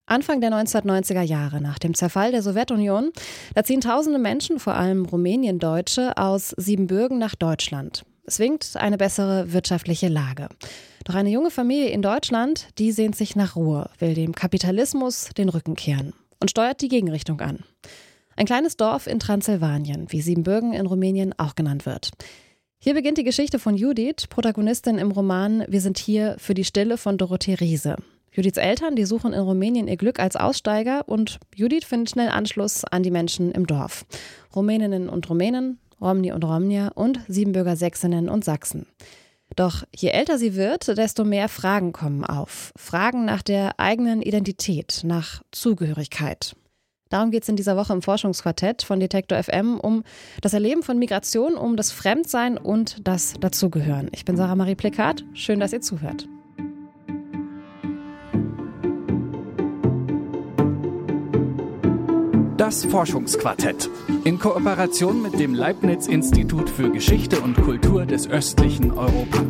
Anfang der 1990er Jahre, nach dem Zerfall der Sowjetunion, da ziehen tausende Menschen, vor allem Rumäniendeutsche, aus Siebenbürgen nach Deutschland. Es winkt eine bessere wirtschaftliche Lage. Doch eine junge Familie in Deutschland, die sehnt sich nach Ruhe, will dem Kapitalismus den Rücken kehren und steuert die Gegenrichtung an. Ein kleines Dorf in Transsilvanien, wie Siebenbürgen in Rumänien auch genannt wird. Hier beginnt die Geschichte von Judith, Protagonistin im Roman Wir sind hier für die Stille von Dorothee Riese. Judiths Eltern, die suchen in Rumänien ihr Glück als Aussteiger und Judith findet schnell Anschluss an die Menschen im Dorf. Rumäninnen und Rumänen, Romni und Romnia und Siebenbürger Sächsinnen und Sachsen. Doch je älter sie wird, desto mehr Fragen kommen auf. Fragen nach der eigenen Identität, nach Zugehörigkeit. Darum geht es in dieser Woche im Forschungsquartett von Detektor FM um das Erleben von Migration, um das Fremdsein und das Dazugehören. Ich bin Sarah Marie Plekat. Schön, dass ihr zuhört. Das Forschungsquartett in Kooperation mit dem Leibniz-Institut für Geschichte und Kultur des östlichen Europa.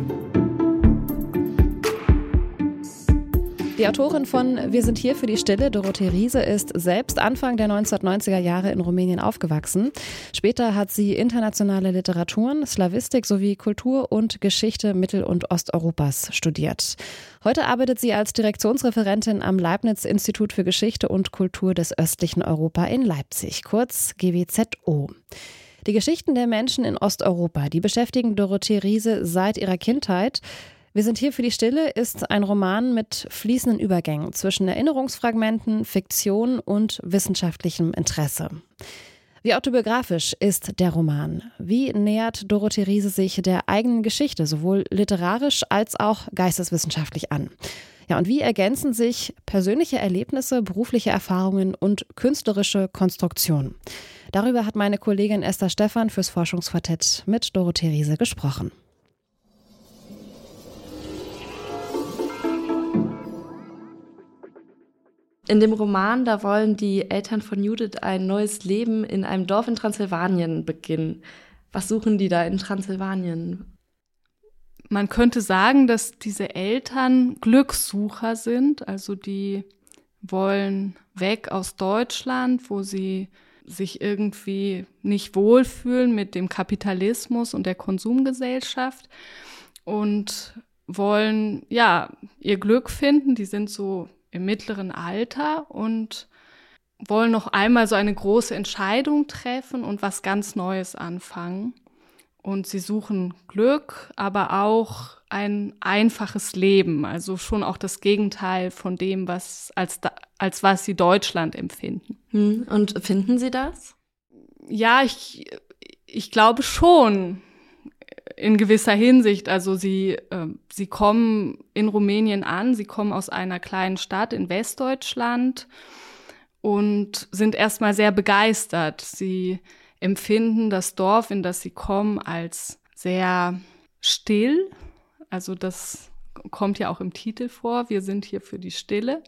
Die Autorin von Wir sind hier für die Stille, Dorothee Riese, ist selbst Anfang der 1990er Jahre in Rumänien aufgewachsen. Später hat sie internationale Literaturen, Slawistik sowie Kultur und Geschichte Mittel- und Osteuropas studiert. Heute arbeitet sie als Direktionsreferentin am Leibniz-Institut für Geschichte und Kultur des östlichen Europa in Leipzig, kurz GWZO. Die Geschichten der Menschen in Osteuropa, die beschäftigen Dorothee Riese seit ihrer Kindheit. Wir sind hier für die Stille ist ein Roman mit fließenden Übergängen zwischen Erinnerungsfragmenten, Fiktion und wissenschaftlichem Interesse. Wie autobiografisch ist der Roman? Wie nähert Dorothee Riese sich der eigenen Geschichte, sowohl literarisch als auch geisteswissenschaftlich an? Ja, und wie ergänzen sich persönliche Erlebnisse, berufliche Erfahrungen und künstlerische Konstruktion? Darüber hat meine Kollegin Esther Stephan fürs Forschungsquartett mit Dorothee Riese gesprochen. In dem Roman, da wollen die Eltern von Judith ein neues Leben in einem Dorf in Transsilvanien beginnen. Was suchen die da in Transsilvanien? Man könnte sagen, dass diese Eltern Glückssucher sind. Also die wollen weg aus Deutschland, wo sie sich irgendwie nicht wohlfühlen mit dem Kapitalismus und der Konsumgesellschaft und wollen ihr Glück finden. Die sind so im mittleren Alter und wollen noch einmal so eine große Entscheidung treffen und was ganz Neues anfangen. Und sie suchen Glück, aber auch ein einfaches Leben, also schon auch das Gegenteil von dem, was als was sie Deutschland empfinden. Und finden Sie das? Ja, ich glaube schon. In gewisser Hinsicht, also sie kommen in Rumänien an, sie kommen aus einer kleinen Stadt in Westdeutschland und sind erstmal sehr begeistert. Sie empfinden das Dorf, in das sie kommen, als sehr still. Also das kommt ja auch im Titel vor, wir sind hier für die Stille.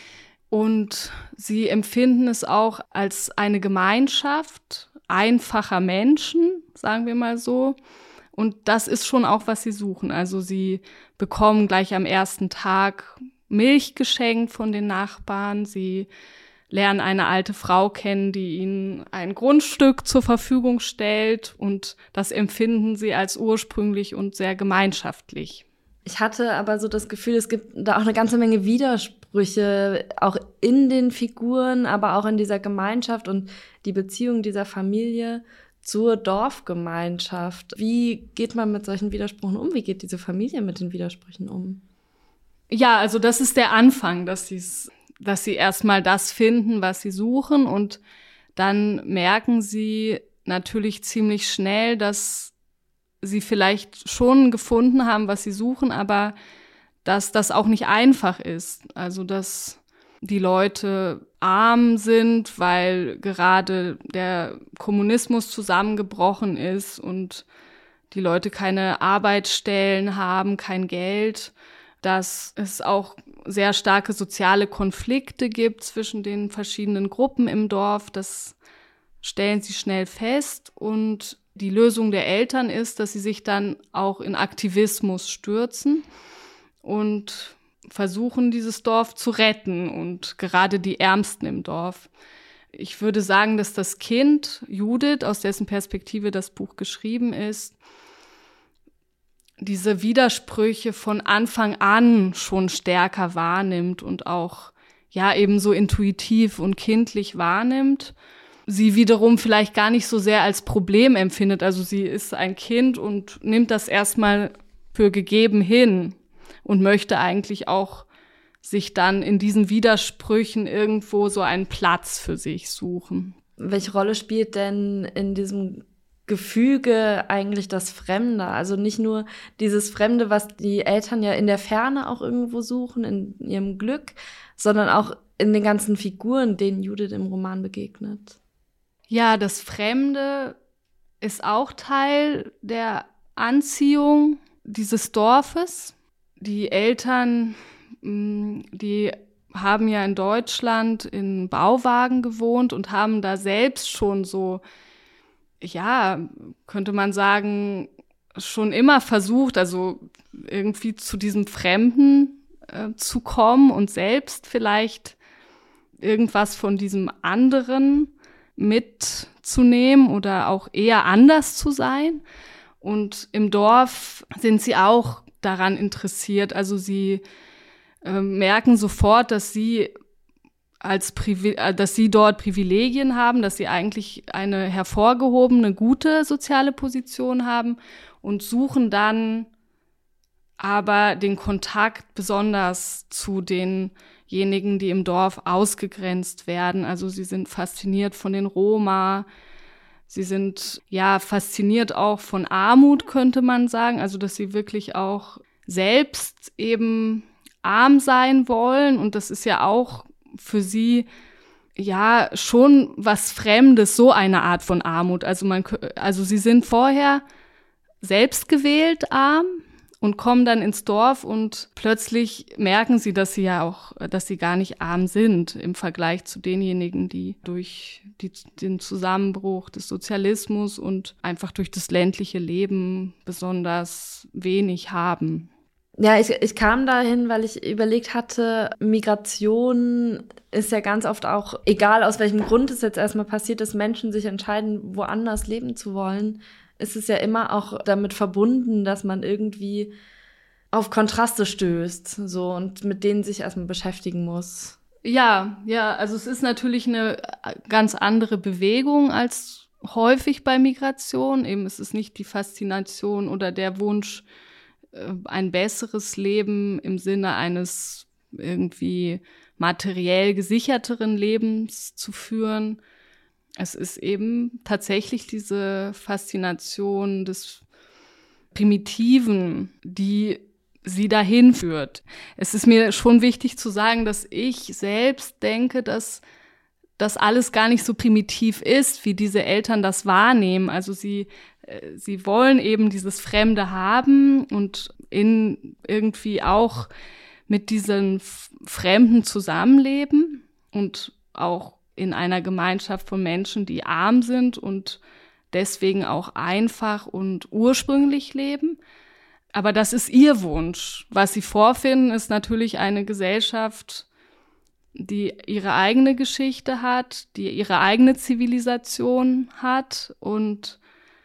Und sie empfinden es auch als eine Gemeinschaft einfacher Menschen, sagen wir mal so. Und das ist schon auch, was sie suchen. Also sie bekommen gleich am ersten Tag Milch geschenkt von den Nachbarn. Sie lernen eine alte Frau kennen, die ihnen ein Grundstück zur Verfügung stellt. Und das empfinden sie als ursprünglich und sehr gemeinschaftlich. Ich hatte aber so das Gefühl, es gibt da auch eine ganze Menge Widersprüche, auch in den Figuren, aber auch in dieser Gemeinschaft und die Beziehung dieser Familie zur Dorfgemeinschaft. Wie geht man mit solchen Widersprüchen um? Wie geht diese Familie mit den Widersprüchen um? Ja, also das ist der Anfang, dass sie erstmal das finden, was sie suchen, und dann merken sie natürlich ziemlich schnell, dass sie vielleicht schon gefunden haben, was sie suchen, aber dass das auch nicht einfach ist. Also dass die Leute arm sind, weil gerade der Kommunismus zusammengebrochen ist und die Leute keine Arbeitsstellen haben, kein Geld, dass es auch sehr starke soziale Konflikte gibt zwischen den verschiedenen Gruppen im Dorf. Das stellen sie schnell fest, und die Lösung der Eltern ist, dass sie sich dann auch in Aktivismus stürzen und versuchen, dieses Dorf zu retten und gerade die Ärmsten im Dorf. Ich würde sagen, dass das Kind, Judith, aus dessen Perspektive das Buch geschrieben ist, diese Widersprüche von Anfang an schon stärker wahrnimmt und auch ja eben so intuitiv und kindlich wahrnimmt. Sie wiederum vielleicht gar nicht so sehr als Problem empfindet. Also sie ist ein Kind und nimmt das erstmal für gegeben hin und möchte eigentlich auch sich dann in diesen Widersprüchen irgendwo so einen Platz für sich suchen. Welche Rolle spielt denn in diesem Gefüge eigentlich das Fremde? Also nicht nur dieses Fremde, was die Eltern ja in der Ferne auch irgendwo suchen, in ihrem Glück, sondern auch in den ganzen Figuren, denen Judith im Roman begegnet. Ja, das Fremde ist auch Teil der Anziehung dieses Dorfes. Die Eltern, die haben ja in Deutschland in Bauwagen gewohnt und haben da selbst schon so, ja, könnte man sagen, schon immer versucht, also irgendwie zu diesem Fremden zu kommen und selbst vielleicht irgendwas von diesem anderen mitzunehmen oder auch eher anders zu sein. Und im Dorf sind sie auch daran interessiert. Also sie merken sofort, dass sie dass sie dort Privilegien haben, dass sie eigentlich eine hervorgehobene, gute soziale Position haben und suchen dann aber den Kontakt besonders zu denjenigen, die im Dorf ausgegrenzt werden. Also sie sind fasziniert von den Roma. Sie sind ja fasziniert auch von Armut, könnte man sagen. Also dass sie wirklich auch selbst eben arm sein wollen. Und das ist ja auch für sie ja schon was Fremdes, so eine Art von Armut. Also sie sind vorher selbst gewählt arm und kommen dann ins Dorf und plötzlich merken sie, dass sie gar nicht arm sind im Vergleich zu denjenigen, die durch den Zusammenbruch des Sozialismus und einfach durch das ländliche Leben besonders wenig haben. Ja, ich kam dahin, weil ich überlegt hatte, Migration ist ja ganz oft auch, egal aus welchem Grund es jetzt erstmal passiert, dass Menschen sich entscheiden, woanders leben zu wollen, ist es ja immer auch damit verbunden, dass man irgendwie auf Kontraste stößt, so, und mit denen sich erstmal beschäftigen muss. Ja, also es ist natürlich eine ganz andere Bewegung als häufig bei Migration. Eben, es ist nicht die Faszination oder der Wunsch, ein besseres Leben im Sinne eines irgendwie materiell gesicherteren Lebens zu führen. Es ist eben tatsächlich diese Faszination des Primitiven, die sie dahin führt. Es ist mir schon wichtig zu sagen, dass ich selbst denke, dass das alles gar nicht so primitiv ist, wie diese Eltern das wahrnehmen. Also sie wollen eben dieses Fremde haben und irgendwie auch mit diesen Fremden zusammenleben und auch in einer Gemeinschaft von Menschen, die arm sind und deswegen auch einfach und ursprünglich leben. Aber das ist ihr Wunsch. Was sie vorfinden, ist natürlich eine Gesellschaft, die ihre eigene Geschichte hat, die ihre eigene Zivilisation hat und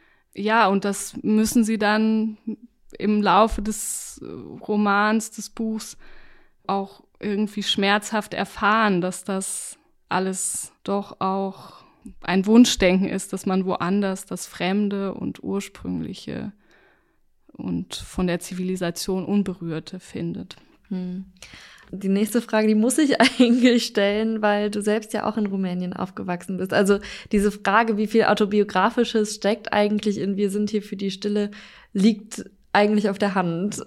das müssen sie dann im Laufe des Romans, des Buchs auch irgendwie schmerzhaft erfahren, dass das alles doch auch ein Wunschdenken ist, dass man woanders das Fremde und Ursprüngliche und von der Zivilisation Unberührte findet. Die nächste Frage, die muss ich eigentlich stellen, weil du selbst ja auch in Rumänien aufgewachsen bist. Also diese Frage, wie viel Autobiografisches steckt eigentlich in Wir sind hier für die Stille, liegt eigentlich auf der Hand.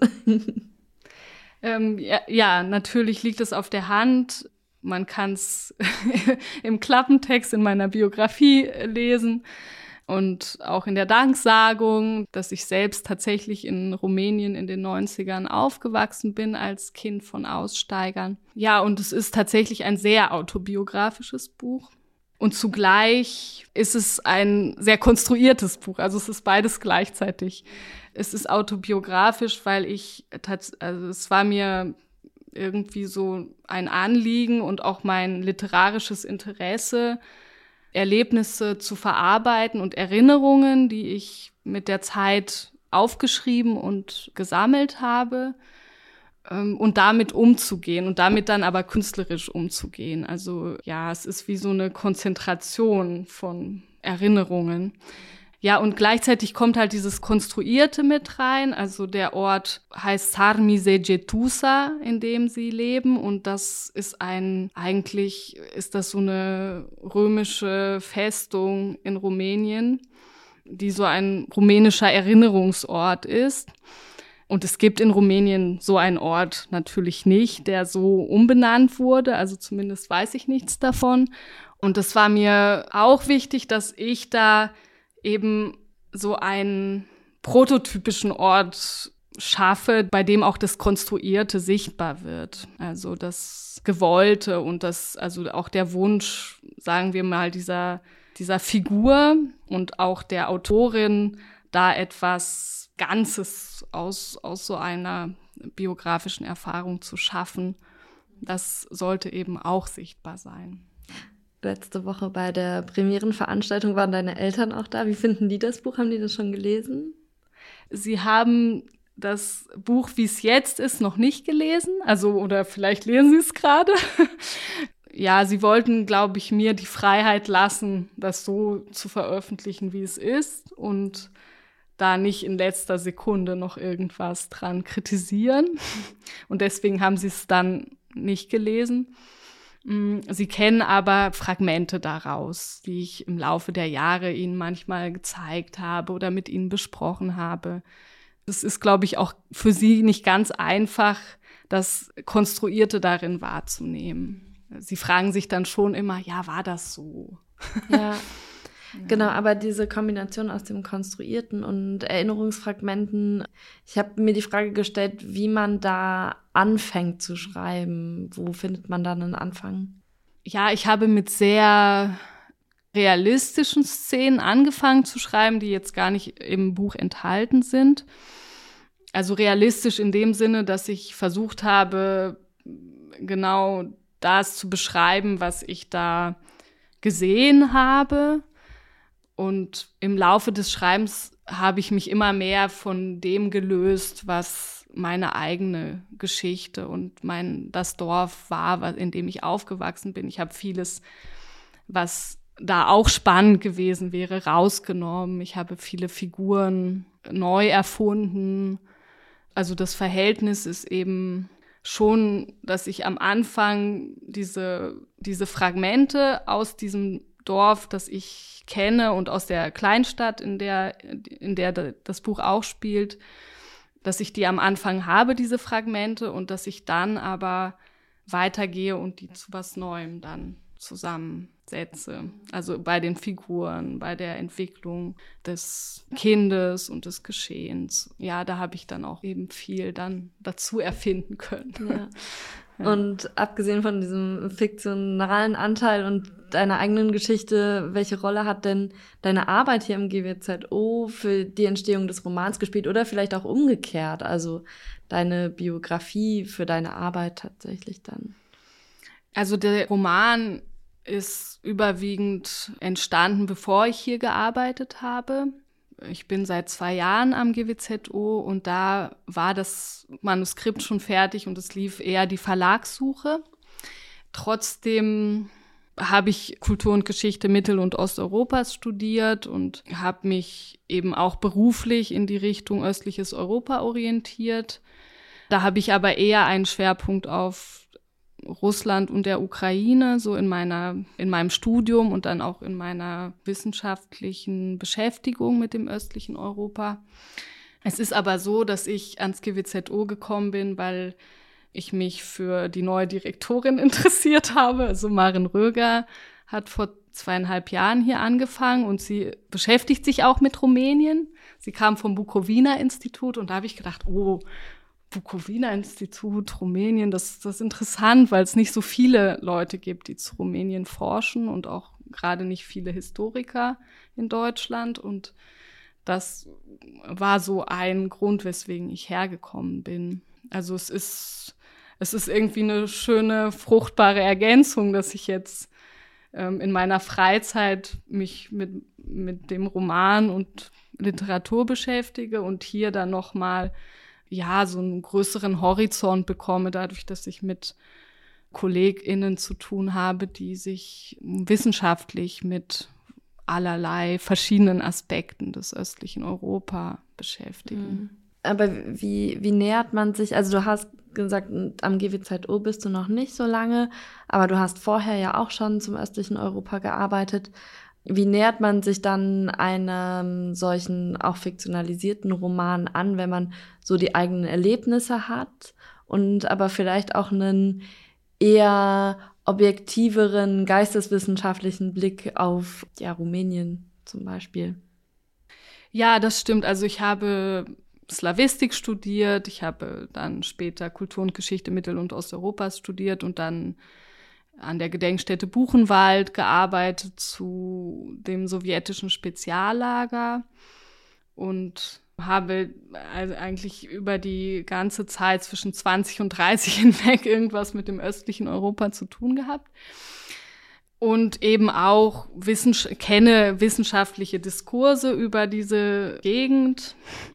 Ja, natürlich liegt es auf der Hand. Man kann es im Klappentext in meiner Biografie lesen und auch in der Danksagung, dass ich selbst tatsächlich in Rumänien in den 90ern aufgewachsen bin als Kind von Aussteigern. Ja, und es ist tatsächlich ein sehr autobiografisches Buch. Und zugleich ist es ein sehr konstruiertes Buch. Also es ist beides gleichzeitig. Es ist autobiografisch, weil es war mir irgendwie so ein Anliegen und auch mein literarisches Interesse, Erlebnisse zu verarbeiten und Erinnerungen, die ich mit der Zeit aufgeschrieben und gesammelt habe, und damit umzugehen und damit dann aber künstlerisch umzugehen. Also ja, es ist wie so eine Konzentration von Erinnerungen. Ja, und gleichzeitig kommt halt dieses Konstruierte mit rein. Also der Ort heißt Sarmizegetusa, in dem sie leben. Und das ist eigentlich ist das so eine römische Festung in Rumänien, die so ein rumänischer Erinnerungsort ist. Und es gibt in Rumänien so einen Ort natürlich nicht, der so umbenannt wurde. Also zumindest weiß ich nichts davon. Und es war mir auch wichtig, dass ich da eben so einen prototypischen Ort schaffe, bei dem auch das Konstruierte sichtbar wird. Also das Gewollte und also auch der Wunsch, sagen wir mal, dieser Figur und auch der Autorin, da etwas Ganzes aus so einer biografischen Erfahrung zu schaffen. Das sollte eben auch sichtbar sein. Letzte Woche bei der Premierenveranstaltung waren deine Eltern auch da. Wie finden die das Buch? Haben die das schon gelesen? Sie haben das Buch, wie es jetzt ist, noch nicht gelesen. Oder vielleicht lesen sie es gerade. Ja, sie wollten, glaube ich, mir die Freiheit lassen, das so zu veröffentlichen, wie es ist. Und da nicht in letzter Sekunde noch irgendwas dran kritisieren. Und deswegen haben sie es dann nicht gelesen. Sie kennen aber Fragmente daraus, die ich im Laufe der Jahre ihnen manchmal gezeigt habe oder mit ihnen besprochen habe. Es ist, glaube ich, auch für sie nicht ganz einfach, das Konstruierte darin wahrzunehmen. Sie fragen sich dann schon immer, ja, war das so? Ja. Genau, aber diese Kombination aus dem Konstruierten und Erinnerungsfragmenten, ich habe mir die Frage gestellt, wie man da anfängt zu schreiben. Wo findet man da einen Anfang? Ja, ich habe mit sehr realistischen Szenen angefangen zu schreiben, die jetzt gar nicht im Buch enthalten sind. Also realistisch in dem Sinne, dass ich versucht habe, genau das zu beschreiben, was ich da gesehen habe. Und im Laufe des Schreibens habe ich mich immer mehr von dem gelöst, was meine eigene Geschichte und das Dorf war, in dem ich aufgewachsen bin. Ich habe vieles, was da auch spannend gewesen wäre, rausgenommen. Ich habe viele Figuren neu erfunden. Also das Verhältnis ist eben schon, dass ich am Anfang diese Fragmente aus diesem Dorf, das ich kenne und aus der Kleinstadt, in der das Buch auch spielt, dass ich die am Anfang habe, diese Fragmente, und dass ich dann aber weitergehe und die zu was Neuem dann zusammensetze. Also bei den Figuren, bei der Entwicklung des Kindes und des Geschehens. Ja, da habe ich dann auch eben viel dann dazu erfinden können. Ja. Und abgesehen von diesem fiktionalen Anteil und deiner eigenen Geschichte, welche Rolle hat denn deine Arbeit hier im GWZO für die Entstehung des Romans gespielt oder vielleicht auch umgekehrt, also deine Biografie für deine Arbeit tatsächlich dann? Also der Roman ist überwiegend entstanden, bevor ich hier gearbeitet habe. Ich bin seit 2 Jahren am GWZO und da war das Manuskript schon fertig und es lief eher die Verlagssuche. Trotzdem habe ich Kultur und Geschichte Mittel- und Osteuropas studiert und habe mich eben auch beruflich in die Richtung östliches Europa orientiert. Da habe ich aber eher einen Schwerpunkt auf Russland und der Ukraine, so in meinem Studium und dann auch in meiner wissenschaftlichen Beschäftigung mit dem östlichen Europa. Es ist aber so, dass ich ans GWZO gekommen bin, weil ich mich für die neue Direktorin interessiert habe. Also Maren Röger hat vor 2,5 Jahren hier angefangen und sie beschäftigt sich auch mit Rumänien. Sie kam vom Bukowina-Institut und da habe ich gedacht, Bukowina-Institut, Rumänien, das ist interessant, weil es nicht so viele Leute gibt, die zu Rumänien forschen und auch gerade nicht viele Historiker in Deutschland. Und das war so ein Grund, weswegen ich hergekommen bin. Also es es ist irgendwie eine schöne, fruchtbare Ergänzung, dass ich jetzt in meiner Freizeit mich mit dem Roman und Literatur beschäftige und hier dann nochmal so einen größeren Horizont bekomme, dadurch, dass ich mit KollegInnen zu tun habe, die sich wissenschaftlich mit allerlei verschiedenen Aspekten des östlichen Europa beschäftigen. Aber wie nähert man sich, also du hast gesagt, am GWZO bist du noch nicht so lange, aber du hast vorher ja auch schon zum östlichen Europa gearbeitet. Wie nähert man sich dann einem solchen auch fiktionalisierten Roman an, wenn man so die eigenen Erlebnisse hat und aber vielleicht auch einen eher objektiveren, geisteswissenschaftlichen Blick auf Rumänien zum Beispiel? Ja, das stimmt. Also ich habe Slawistik studiert, ich habe dann später Kultur und Geschichte Mittel- und Osteuropas studiert und dann an der Gedenkstätte Buchenwald gearbeitet zu dem sowjetischen Speziallager und habe also eigentlich über die ganze Zeit zwischen 20 und 30 hinweg irgendwas mit dem östlichen Europa zu tun gehabt. Und eben auch kenne wissenschaftliche Diskurse über diese Gegend,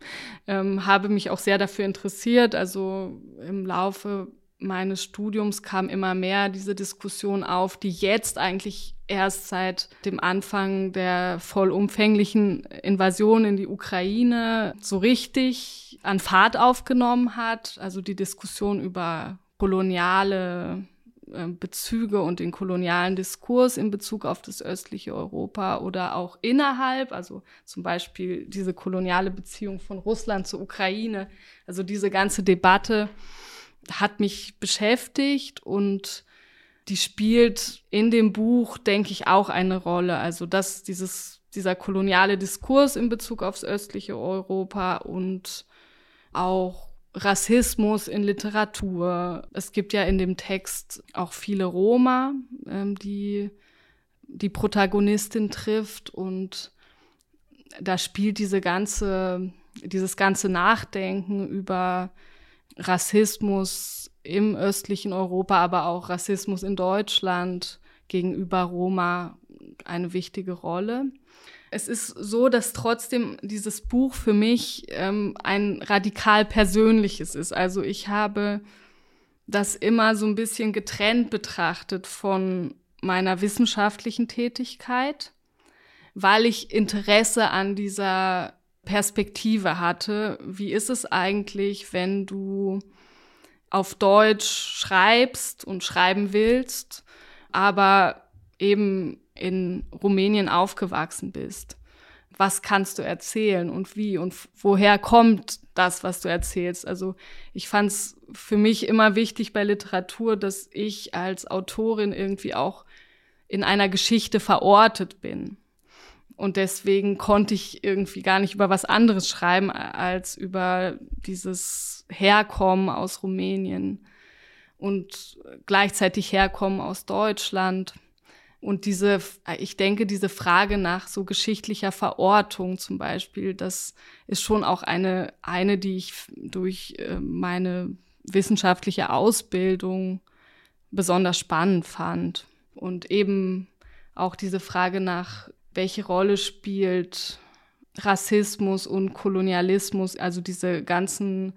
habe mich auch sehr dafür interessiert. Also im Laufe meines Studiums kam immer mehr diese Diskussion auf, die jetzt eigentlich erst seit dem Anfang der vollumfänglichen Invasion in die Ukraine so richtig an Fahrt aufgenommen hat. Also die Diskussion über koloniale Bezüge und den kolonialen Diskurs in Bezug auf das östliche Europa oder auch innerhalb, also zum Beispiel diese koloniale Beziehung von Russland zur Ukraine. Also diese ganze Debatte hat mich beschäftigt und die spielt in dem Buch, denke ich, auch eine Rolle. Also dass dieser koloniale Diskurs in Bezug aufs östliche Europa und auch Rassismus in Literatur. Es gibt ja in dem Text auch viele Roma, die Protagonistin trifft und da spielt dieses ganze Nachdenken über Rassismus im östlichen Europa, aber auch Rassismus in Deutschland gegenüber Roma eine wichtige Rolle. Es ist so, dass trotzdem dieses Buch für mich ein radikal persönliches ist. Also ich habe das immer so ein bisschen getrennt betrachtet von meiner wissenschaftlichen Tätigkeit, weil ich Interesse an dieser Perspektive hatte. Wie ist es eigentlich, wenn du auf Deutsch schreibst und schreiben willst, aber eben in Rumänien aufgewachsen bist? Was kannst du erzählen und wie und woher kommt das, was du erzählst? Also ich fand es für mich immer wichtig bei Literatur, dass ich als Autorin irgendwie auch in einer Geschichte verortet bin. Und deswegen konnte ich irgendwie gar nicht über was anderes schreiben, als über dieses Herkommen aus Rumänien und gleichzeitig Herkommen aus Deutschland. Und ich denke, diese Frage nach so geschichtlicher Verortung zum Beispiel, das ist schon auch eine, die ich durch meine wissenschaftliche Ausbildung besonders spannend fand. Und eben auch diese Frage nach, welche Rolle spielt Rassismus und Kolonialismus, also diese ganzen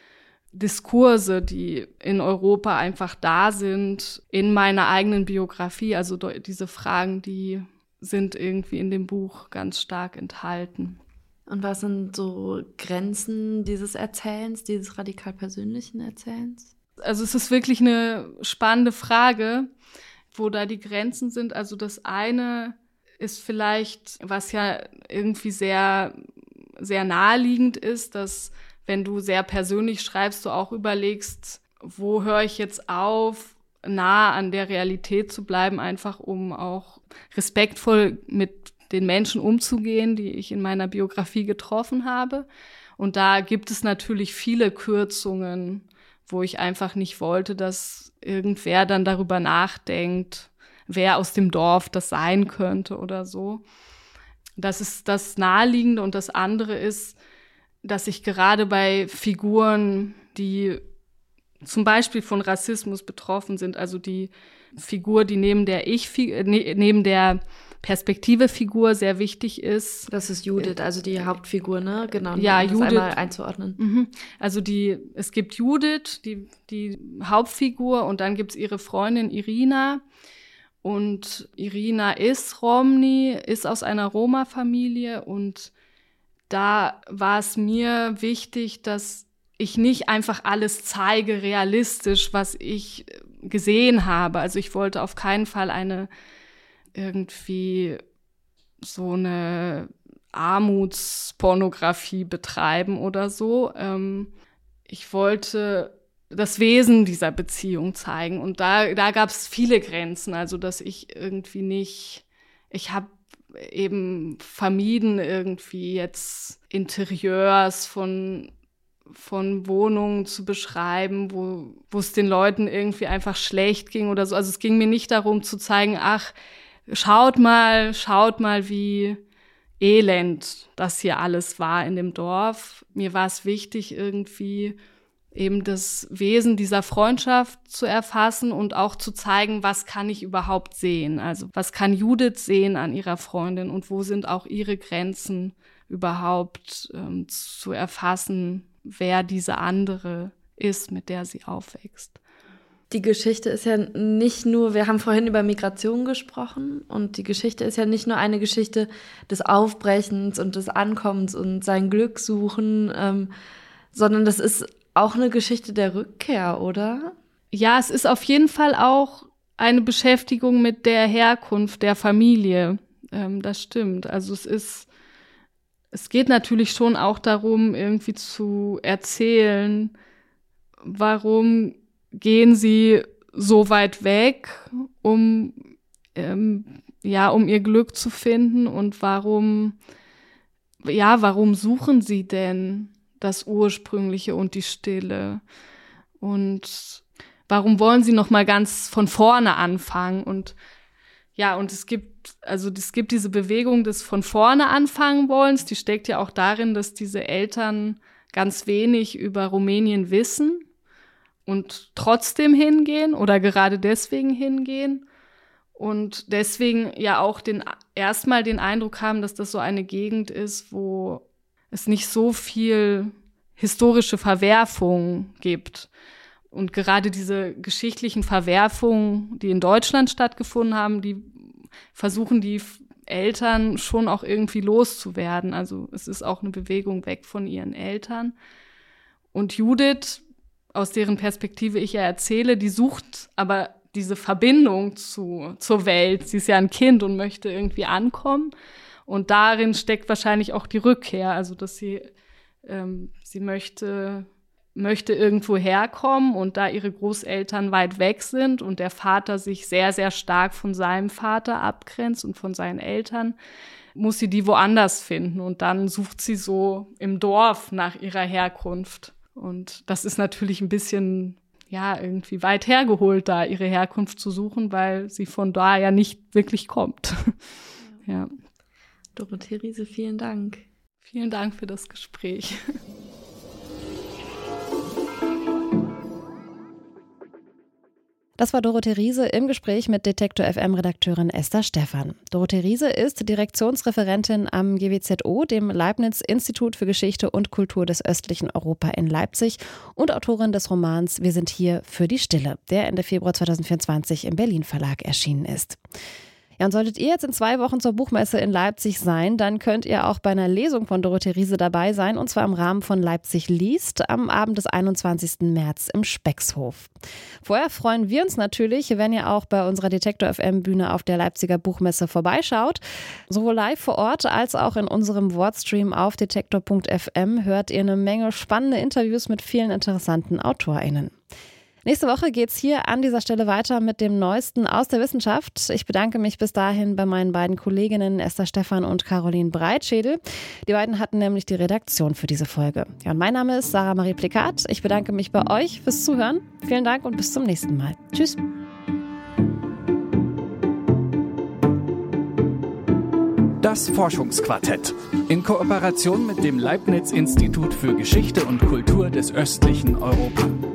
Diskurse, die in Europa einfach da sind, in meiner eigenen Biografie. Also diese Fragen, die sind irgendwie in dem Buch ganz stark enthalten. Und was sind so Grenzen dieses Erzählens, dieses radikal persönlichen Erzählens? Also es ist wirklich eine spannende Frage, wo da die Grenzen sind. Also das eine ist vielleicht, was ja irgendwie sehr, sehr naheliegend ist, dass wenn du sehr persönlich schreibst, du auch überlegst, wo höre ich jetzt auf, nah an der Realität zu bleiben, einfach um auch respektvoll mit den Menschen umzugehen, die ich in meiner Biografie getroffen habe. Und da gibt es natürlich viele Kürzungen, wo ich einfach nicht wollte, dass irgendwer dann darüber nachdenkt, wer aus dem Dorf das sein könnte oder so. Das ist das Naheliegende. Und das andere ist, dass ich gerade bei Figuren, die zum Beispiel von Rassismus betroffen sind. Also die Figur, die neben der Perspektive-Figur sehr wichtig ist. Das ist Judith, also die Hauptfigur, ne? Genau, ja, um das Judith einmal einzuordnen. Also es gibt Judith, die Hauptfigur, und dann gibt's ihre Freundin Irina. Und Irina ist Romni, ist aus einer Roma-Familie, und da war es mir wichtig, dass ich nicht einfach alles zeige, realistisch, was ich gesehen habe. Also ich wollte auf keinen Fall irgendwie so eine Armutspornografie betreiben oder so. Ich wollte das Wesen dieser Beziehung zeigen. Und da gab es viele Grenzen. Also dass ich habe eben vermieden, irgendwie jetzt Interieurs von Wohnungen zu beschreiben, wo es den Leuten irgendwie einfach schlecht ging oder so. Also es ging mir nicht darum zu zeigen, ach, schaut mal, wie elend das hier alles war in dem Dorf. Mir war es wichtig, irgendwie eben das Wesen dieser Freundschaft zu erfassen und auch zu zeigen, was kann ich überhaupt sehen? Also was kann Judith sehen an ihrer Freundin und wo sind auch ihre Grenzen überhaupt zu erfassen, wer diese andere ist, mit der sie aufwächst. Die Geschichte ist ja nicht nur, wir haben vorhin über Migration gesprochen, und die Geschichte ist ja nicht nur eine Geschichte des Aufbrechens und des Ankommens und sein Glück suchen, sondern das ist auch eine Geschichte der Rückkehr, oder? Ja, es ist auf jeden Fall auch eine Beschäftigung mit der Herkunft der Familie. Das stimmt. Also es geht natürlich schon auch darum, irgendwie zu erzählen, warum gehen sie so weit weg, um ihr Glück zu finden, und warum suchen sie denn das Ursprüngliche und die Stille? Und warum wollen sie noch mal ganz von vorne anfangen? Und es gibt diese Bewegung des von vorne anfangen wollens, die steckt ja auch darin, dass diese Eltern ganz wenig über Rumänien wissen und trotzdem hingehen oder gerade deswegen hingehen und deswegen ja auch erstmal den Eindruck haben, dass das so eine Gegend ist, wo es nicht so viel historische Verwerfungen gibt. Und gerade diese geschichtlichen Verwerfungen, die in Deutschland stattgefunden haben, die versuchen die Eltern schon auch irgendwie loszuwerden. Also es ist auch eine Bewegung weg von ihren Eltern. Und Judith, aus deren Perspektive ich ja erzähle, die sucht aber diese Verbindung zur Welt. Sie ist ja ein Kind und möchte irgendwie ankommen. Und darin steckt wahrscheinlich auch die Rückkehr. Also dass sie möchte irgendwo herkommen, und da ihre Großeltern weit weg sind und der Vater sich sehr, sehr stark von seinem Vater abgrenzt und von seinen Eltern, muss sie die woanders finden. Und dann sucht sie so im Dorf nach ihrer Herkunft. Und das ist natürlich ein bisschen, irgendwie weit hergeholt, da ihre Herkunft zu suchen, weil sie von da ja nicht wirklich kommt. Ja. Dorothee Riese, vielen Dank. Vielen Dank für das Gespräch. Das war Dorothee Riese im Gespräch mit Detektor FM-Redakteurin Esther Stephan. Dorothee Riese ist Direktionsreferentin am GWZO, dem Leibniz-Institut für Geschichte und Kultur des östlichen Europa in Leipzig, und Autorin des Romans Wir sind hier für die Stille, der Ende Februar 2024 im Berlin Verlag erschienen ist. Ja, und solltet ihr jetzt in 2 Wochen zur Buchmesse in Leipzig sein, dann könnt ihr auch bei einer Lesung von Dorothee Riese dabei sein, und zwar im Rahmen von Leipzig liest am Abend des 21. März im Speckshof. Vorher freuen wir uns natürlich, wenn ihr auch bei unserer Detektor FM Bühne auf der Leipziger Buchmesse vorbeischaut. Sowohl live vor Ort als auch in unserem Wortstream auf detektor.fm hört ihr eine Menge spannende Interviews mit vielen interessanten AutorInnen. Nächste Woche geht's hier an dieser Stelle weiter mit dem Neuesten aus der Wissenschaft. Ich bedanke mich bis dahin bei meinen beiden Kolleginnen Esther Stephan und Caroline Breitschädel. Die beiden hatten nämlich die Redaktion für diese Folge. Ja, und mein Name ist Sarah Marie Plikat. Ich bedanke mich bei euch fürs Zuhören. Vielen Dank und bis zum nächsten Mal. Tschüss. Das Forschungsquartett in Kooperation mit dem Leibniz-Institut für Geschichte und Kultur des östlichen Europa.